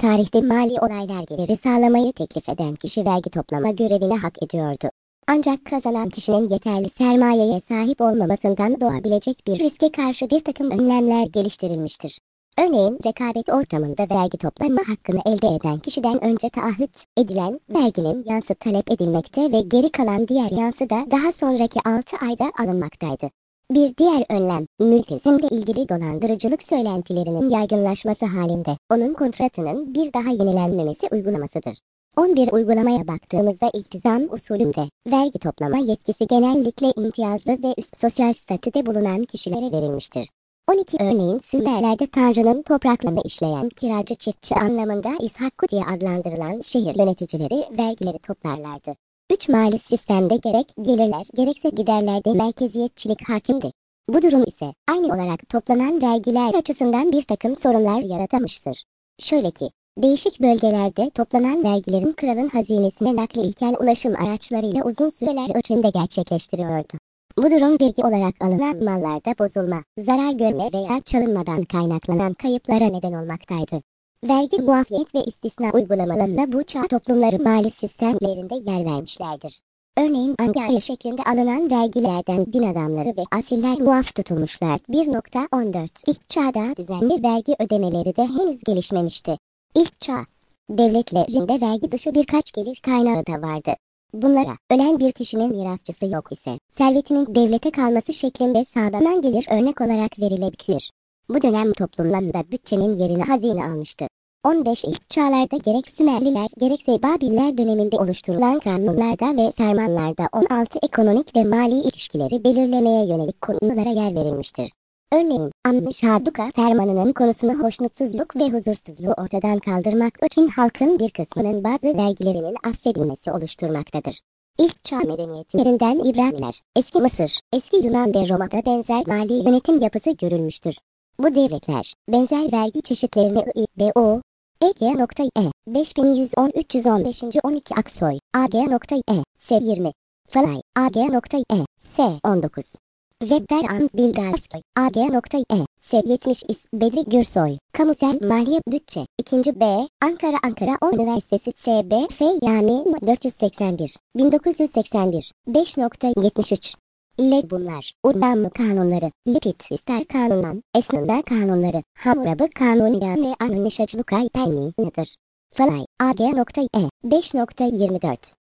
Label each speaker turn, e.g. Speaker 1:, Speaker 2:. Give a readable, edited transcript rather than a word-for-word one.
Speaker 1: tarihte mali olaylar geliri sağlamayı teklif eden kişi vergi toplama görevini hak ediyordu. Ancak kazanan kişinin yeterli sermayeye sahip olmamasından doğabilecek bir riske karşı bir takım önlemler geliştirilmiştir. Örneğin rekabet ortamında vergi toplama hakkını elde eden kişiden önce taahhüt edilen verginin yansı talep edilmekte ve geri kalan diğer yansı da daha sonraki 6 ayda alınmaktaydı. Bir diğer önlem, mültezimle ilgili dolandırıcılık söylentilerinin yaygınlaşması halinde onun kontratının bir daha yenilenmemesi uygulamasıdır. 11 uygulamaya baktığımızda iltizam usulünde vergi toplama yetkisi genellikle imtiyazlı ve üst sosyal statüde bulunan kişilere verilmiştir. 12 örneğin Sümerler'de Tanrı'nın topraklarını işleyen kiracı çiftçi anlamında İshakku diye adlandırılan şehir yöneticileri vergileri toplarlardı. 3 mali sistemde gerek gelirler gerekse giderlerde merkeziyetçilik hakimdi. Bu durum ise aynı olarak toplanan vergiler açısından bir takım sorunlar yaratmıştır. Şöyle ki, değişik bölgelerde toplanan vergilerin kralın hazinesine nakli ilkel ulaşım araçlarıyla uzun süreler içinde gerçekleştiriyordu. Bu durum vergi olarak alınan mallarda bozulma, zarar görme veya çalınmadan kaynaklanan kayıplara neden olmaktaydı. Vergi muafiyet ve istisna uygulamalarına bu çağ toplumları mali sistemlerinde yer vermişlerdir. Örneğin angarya şeklinde alınan vergilerden din adamları ve asiller muaf tutulmuşlar. 1.14 İlk çağda düzenli vergi ödemeleri de henüz gelişmemişti. İlk çağ devletlerinde vergi dışı birkaç gelir kaynağı da vardı. Bunlara ölen bir kişinin mirasçısı yok ise servetinin devlete kalması şeklinde sağlanan gelir örnek olarak verilebilir. Bu dönem toplumlarında bütçenin yerini hazine almıştı. 15 ilk çağlarda gerek Sümerliler gerekse Babiller döneminde oluşturulan kanunlarda ve fermanlarda 16 ekonomik ve mali ilişkileri belirlemeye yönelik konulara yer verilmiştir. Örneğin, Amm-ı Şaduka fermanının konusunu hoşnutsuzluk ve huzursuzluğu ortadan kaldırmak için halkın bir kısmının bazı vergilerinin affedilmesi oluşturmaktadır. İlk çağ medeniyetlerinden İbraniler, eski Mısır, eski Yunan ve Roma'da benzer mali yönetim yapısı görülmüştür. Bu devletler, benzer vergi çeşitlerini İBO, EG.E, 5110-315. 12 Aksoy, AG.E, S20, Falay, AG.E, S19. Weber and Bilgalski, AG.E, S70 İs, Bedri Gürsoy, Kamusal Maliye Bütçe, 2. B, Ankara Üniversitesi SBF Yami 481, 1981, 5.73. ile bunlar, Urbam kanunları, Lipit-İster kanunlan, Esnında kanunları, Hammurabi kanunu ve Anunişacılukay pennidir. Falay, AG.E, 5.24.